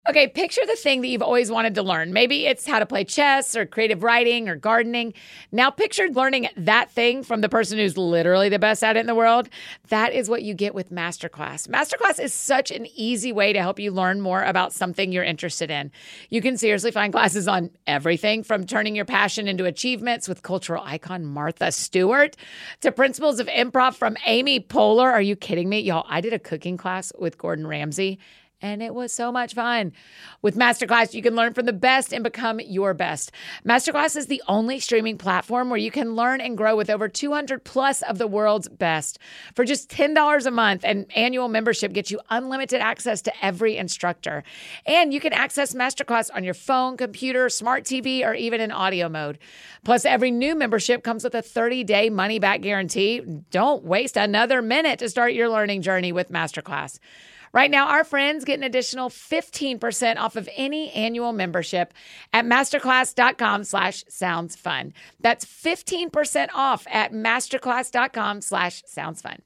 Okay, picture the thing that you've always wanted to learn. Maybe it's how to play chess or creative writing or gardening. Now picture learning that thing from the person who's literally the best at it in the world. That is what you get with Masterclass. Masterclass is such an easy way to help you learn more about something you're interested in. You can seriously find classes on everything from turning your passion into achievements with cultural icon Martha Stewart to principles of improv from Amy Poehler. Are you kidding me? Y'all, I did a cooking class with Gordon Ramsay. And it was so much fun. With Masterclass, you can learn from the best and become your best. Masterclass is the only streaming platform where you can learn and grow with over 200 plus of the world's best. For just $10 a month, an annual membership gets you unlimited access to every instructor. And you can access Masterclass on your phone, computer, smart TV, or even in audio mode. Plus, every new membership comes with a 30-day money-back guarantee. Don't waste another minute to start your learning journey with Masterclass. Right now, our friends get an additional 15% off of any annual membership at masterclass.com/soundsfun. That's 15% off at masterclass.com/soundsfun.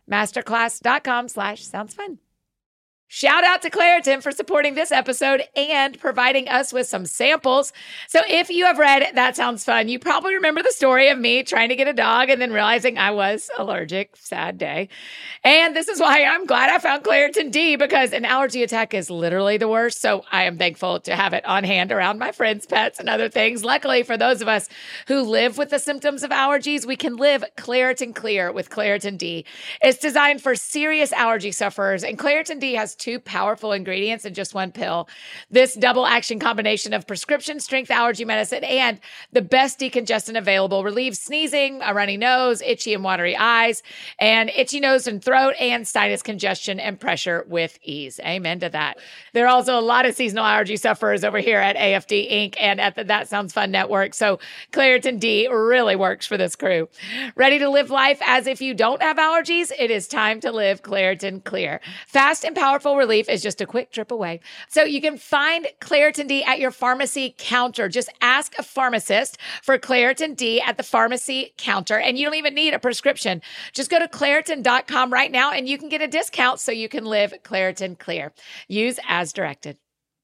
Masterclass.com/soundsfun. Shout out to Claritin for supporting this episode and providing us with some samples. So if you have read That Sounds Fun, you probably remember the story of me trying to get a dog and then realizing I was allergic. Sad day. And this is why I'm glad I found Claritin D, because an allergy attack is literally the worst. So I am thankful to have it on hand around my friends' pets and other things. Luckily, for those of us who live with the symptoms of allergies, we can live Claritin Clear with Claritin D. It's designed for serious allergy sufferers, and Claritin D has 2 powerful ingredients in just one pill. This double action combination of prescription strength allergy medicine and the best decongestant available relieves sneezing, a runny nose, itchy and watery eyes, and itchy nose and throat, and sinus congestion and pressure with ease. Amen to that. There are also a lot of seasonal allergy sufferers over here at AFD Inc. and at the That Sounds Fun Network. So Claritin D really works for this crew. Ready to live life as if you don't have allergies? It is time to live Claritin Clear. Fast and powerful relief is just a quick trip away. So you can find Claritin D at your pharmacy counter. Just ask a pharmacist for Claritin D at the pharmacy counter, and you don't even need a prescription. Just go to Claritin.com right now and you can get a discount so you can live Claritin Clear. Use as directed.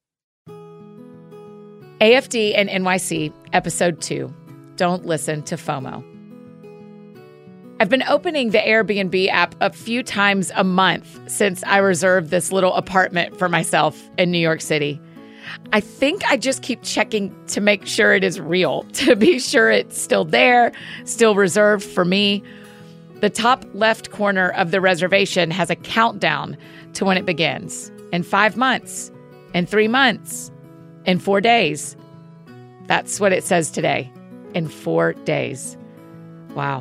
AFD and NYC, Episode 2. Don't listen to FOMO. I've been opening the Airbnb app a few times a month since I reserved this little apartment for myself in New York City. I think I just keep checking to make sure it is real, to be sure it's still there, still reserved for me. The top left corner of the reservation has a countdown to when it begins. In 5 months, in 3 months, in 4 days. That's what it says today. In 4 days. Wow.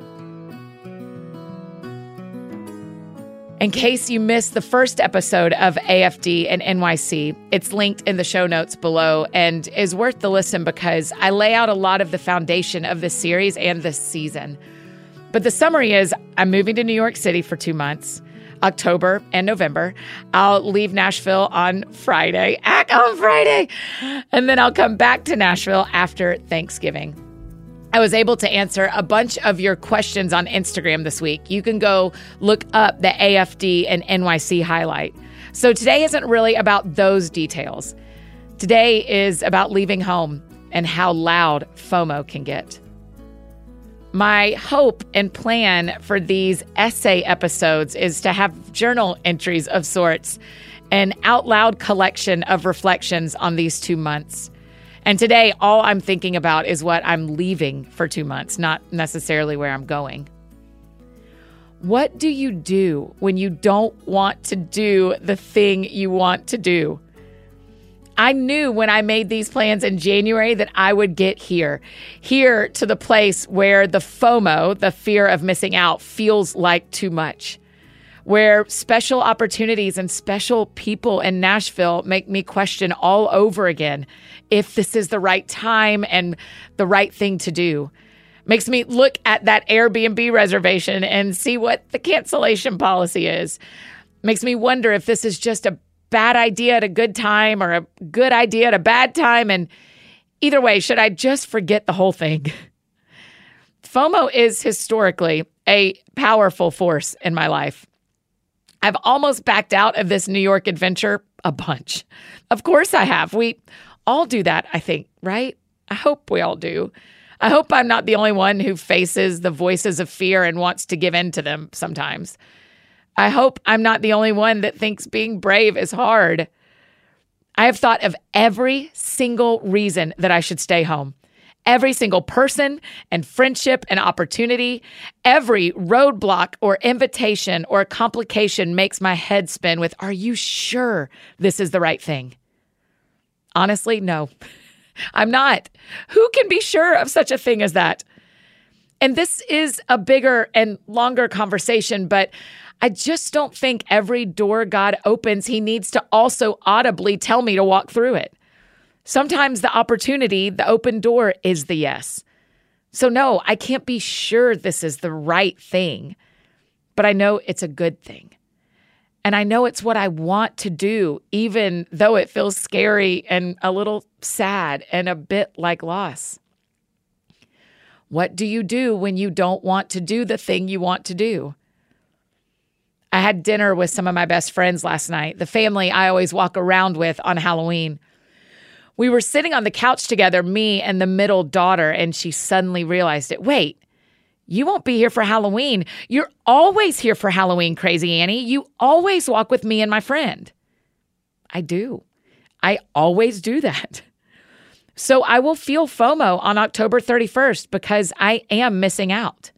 In case you missed the first episode of AFD and NYC, it's linked in the show notes below and is worth the listen because I lay out a lot of the foundation of this series and this season. But the summary is I'm moving to New York City for 2 months, October and November. I'll leave Nashville on Friday, and then I'll come back to Nashville after Thanksgiving. I was able to answer a bunch of your questions on Instagram this week. You can go look up the AFD and NYC highlight. So today isn't really about those details. Today is about leaving home and how loud FOMO can get. My hope and plan for these essay episodes is to have journal entries of sorts, an out loud collection of reflections on these 2 months. And today, all I'm thinking about is what I'm leaving for 2 months, not necessarily where I'm going. What do you do when you don't want to do the thing you want to do? I knew when I made these plans in January that I would get here to the place where the FOMO, the fear of missing out, feels like too much, where special opportunities and special people in Nashville make me question all over again if this is the right time and the right thing to do. Makes me look at that Airbnb reservation and see what the cancellation policy is. Makes me wonder if this is just a bad idea at a good time or a good idea at a bad time. And either way, should I just forget the whole thing? FOMO is historically a powerful force in my life. I've almost backed out of this New York adventure a bunch. Of course I have. We all do that, I think, right? I hope we all do. I hope I'm not the only one who faces the voices of fear and wants to give in to them sometimes. I hope I'm not the only one that thinks being brave is hard. I have thought of every single reason that I should stay home. Every single person and friendship and opportunity, every roadblock or invitation or complication makes my head spin with, are you sure this is the right thing? Honestly, no, I'm not. Who can be sure of such a thing as that? And this is a bigger and longer conversation, but I just don't think every door God opens, he needs to also audibly tell me to walk through it. Sometimes the opportunity, the open door, is the yes. So no, I can't be sure this is the right thing, but I know it's a good thing. And I know it's what I want to do, even though it feels scary and a little sad and a bit like loss. What do you do when you don't want to do the thing you want to do? I had dinner with some of my best friends last night, the family I always walk around with on Halloween. We were sitting on the couch together, me and the middle daughter, and she suddenly realized it. Wait, you won't be here for Halloween. You're always here for Halloween, Crazy Annie. You always walk with me and my friend. I do. I always do that. So I will feel FOMO on October 31st because I am missing out.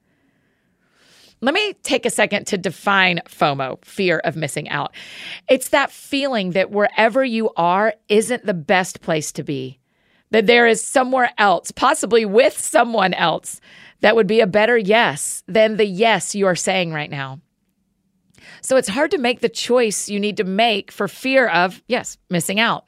Let me take a second to define FOMO, fear of missing out. It's that feeling that wherever you are isn't the best place to be, that there is somewhere else, possibly with someone else, that would be a better yes than the yes you are saying right now. So it's hard to make the choice you need to make for fear of, yes, missing out.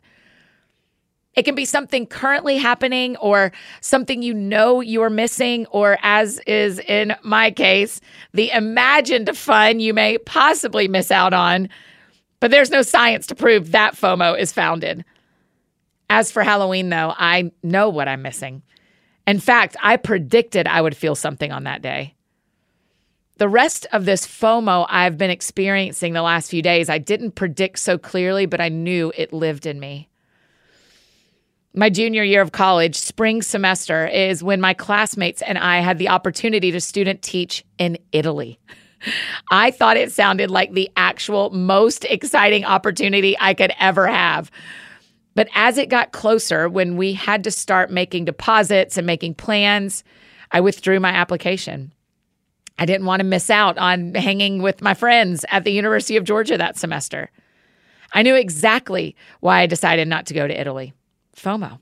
It can be something currently happening or something you know you are missing, or as is in my case, the imagined fun you may possibly miss out on. But there's no science to prove that FOMO is founded. As for Halloween, though, I know what I'm missing. In fact, I predicted I would feel something on that day. The rest of this FOMO I've been experiencing the last few days, I didn't predict so clearly, but I knew it lived in me. My junior year of college, spring semester, is when my classmates and I had the opportunity to student teach in Italy. I thought it sounded like the actual most exciting opportunity I could ever have. But as it got closer, when we had to start making deposits and making plans, I withdrew my application. I didn't want to miss out on hanging with my friends at the University of Georgia that semester. I knew exactly why I decided not to go to Italy. FOMO.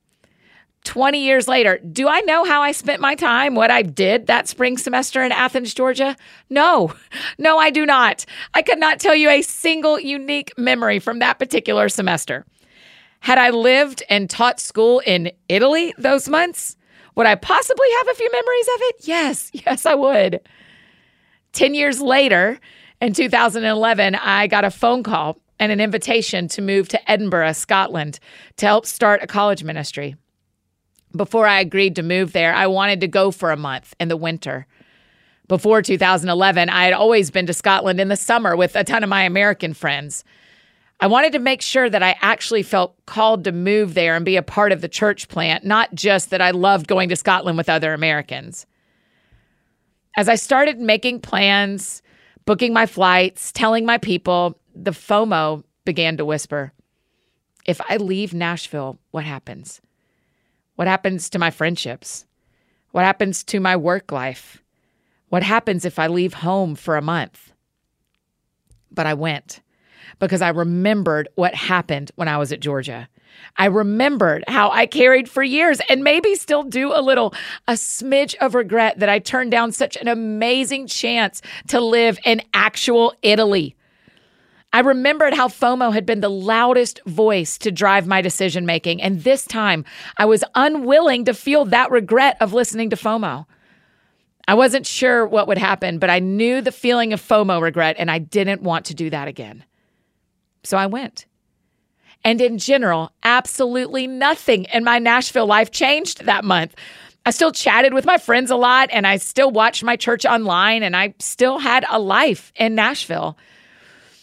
20 years later, do I know how I spent my time, what I did that spring semester in Athens, Georgia? No, I do not. I could not tell you a single unique memory from that particular semester. Had I lived and taught school in Italy those months, would I possibly have a few memories of it? Yes, I would. 10 years later, in 2011, I got a phone call and an invitation to move to Edinburgh, Scotland, to help start a college ministry. Before I agreed to move there, I wanted to go for a month in the winter. Before 2011, I had always been to Scotland in the summer with a ton of my American friends. I wanted to make sure that I actually felt called to move there and be a part of the church plant, not just that I loved going to Scotland with other Americans. As I started making plans, booking my flights, telling my people, the FOMO began to whisper. If I leave Nashville, what happens? What happens to my friendships? What happens to my work life? What happens if I leave home for a month? But I went because I remembered what happened when I was at Georgia. I remembered how I carried for years and maybe still do a smidge of regret that I turned down such an amazing chance to live in actual Italy. I remembered how FOMO had been the loudest voice to drive my decision-making, and this time I was unwilling to feel that regret of listening to FOMO. I wasn't sure what would happen, but I knew the feeling of FOMO regret, and I didn't want to do that again. So I went. And in general, absolutely nothing in my Nashville life changed that month. I still chatted with my friends a lot, and I still watched my church online, and I still had a life in Nashville.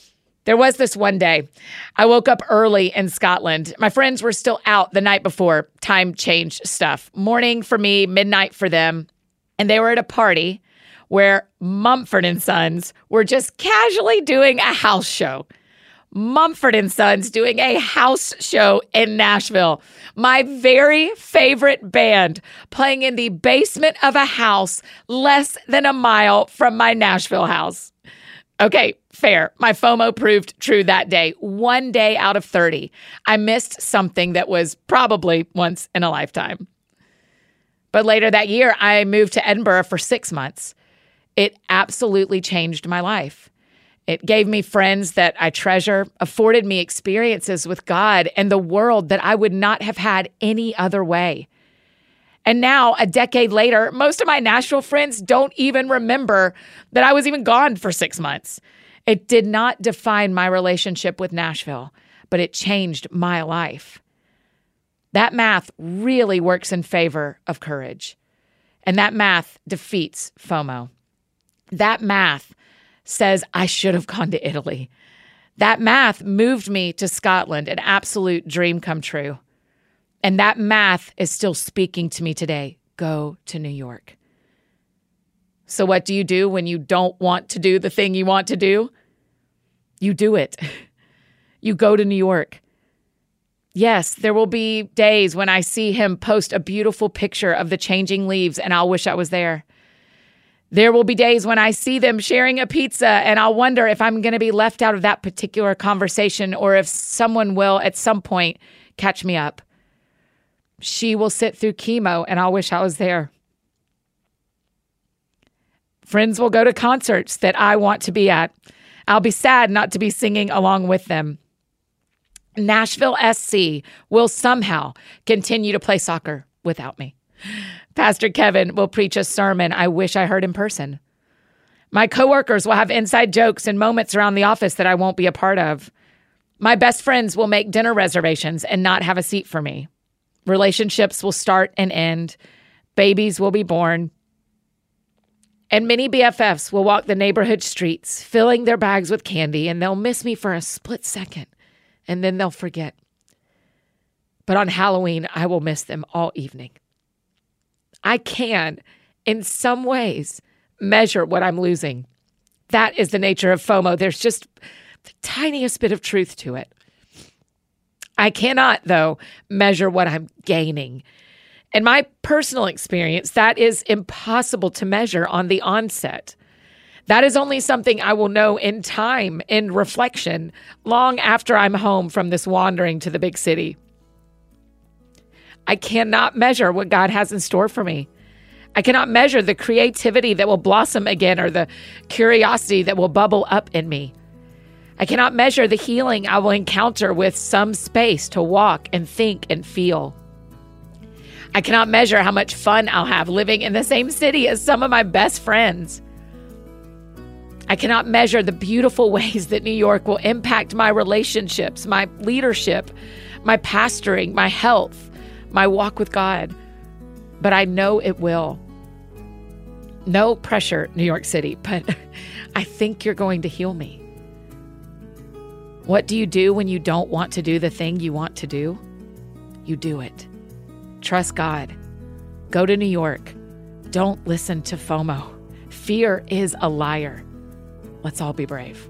There was this one day. I woke up early in Scotland. My friends were still out the night before. Time change stuff. Morning for me, midnight for them. And they were at a party where Mumford & Sons were just casually doing a house show. Mumford & Sons doing a house show in Nashville. My very favorite band playing in the basement of a house less than a mile from my Nashville house. Okay, fair. My FOMO proved true that day. 1 day out of 30. I missed something that was probably once in a lifetime. But later that year, I moved to Edinburgh for 6 months. It absolutely changed my life. It gave me friends that I treasure, afforded me experiences with God and the world that I would not have had any other way. And now, a decade later, most of my Nashville friends don't even remember that I was even gone for 6 months. It did not define my relationship with Nashville, but it changed my life. That math really works in favor of courage. And that math defeats FOMO. That math says I should have gone to Italy. That math moved me to Scotland, an absolute dream come true. And that math is still speaking to me today. Go to New York. So what do you do when you don't want to do the thing you want to do? You do it. You go to New York. Yes, there will be days when I see him post a beautiful picture of the changing leaves and I'll wish I was there. There will be days when I see them sharing a pizza and I'll wonder if I'm going to be left out of that particular conversation or if someone will at some point catch me up. She will sit through chemo and I'll wish I was there. Friends will go to concerts that I want to be at. I'll be sad not to be singing along with them. Nashville SC will somehow continue to play soccer without me. Pastor Kevin will preach a sermon I wish I heard in person. My coworkers will have inside jokes and moments around the office that I won't be a part of. My best friends will make dinner reservations and not have a seat for me. Relationships will start and end. Babies will be born. And many BFFs will walk the neighborhood streets, filling their bags with candy, and they'll miss me for a split second, and then they'll forget. But on Halloween, I will miss them all evening. I can, in some ways, measure what I'm losing. That is the nature of FOMO. There's just the tiniest bit of truth to it. I cannot, though, measure what I'm gaining. In my personal experience, that is impossible to measure on the onset. That is only something I will know in time, in reflection, long after I'm home from this wandering to the big city. I cannot measure what God has in store for me. I cannot measure the creativity that will blossom again or the curiosity that will bubble up in me. I cannot measure the healing I will encounter with some space to walk and think and feel. I cannot measure how much fun I'll have living in the same city as some of my best friends. I cannot measure the beautiful ways that New York will impact my relationships, my leadership, my pastoring, my health, my walk with God. But I know it will. No pressure, New York City, but I think you're going to heal me. What do you do when you don't want to do the thing you want to do? You do it. Trust God. Go to New York. Don't listen to FOMO. Fear is a liar. Let's all be brave.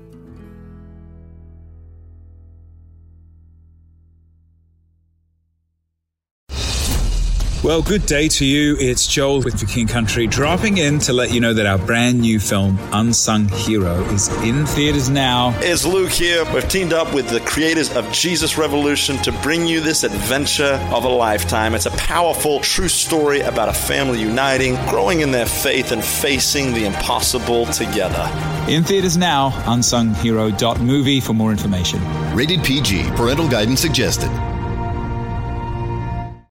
Well, good day to you. It's Joel with For King Country dropping in to let you know that our brand new film, Unsung Hero, is in theaters now. It's Luke here. We've teamed up with the creators of Jesus Revolution to bring you this adventure of a lifetime. It's a powerful, true story about a family uniting, growing in their faith, and facing the impossible together. In theaters now, unsunghero.movie for more information. Rated PG. Parental guidance suggested.